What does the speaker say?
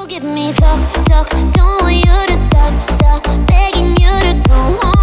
give me talk, talk. Don't want you to stop, stop. Begging you to go on.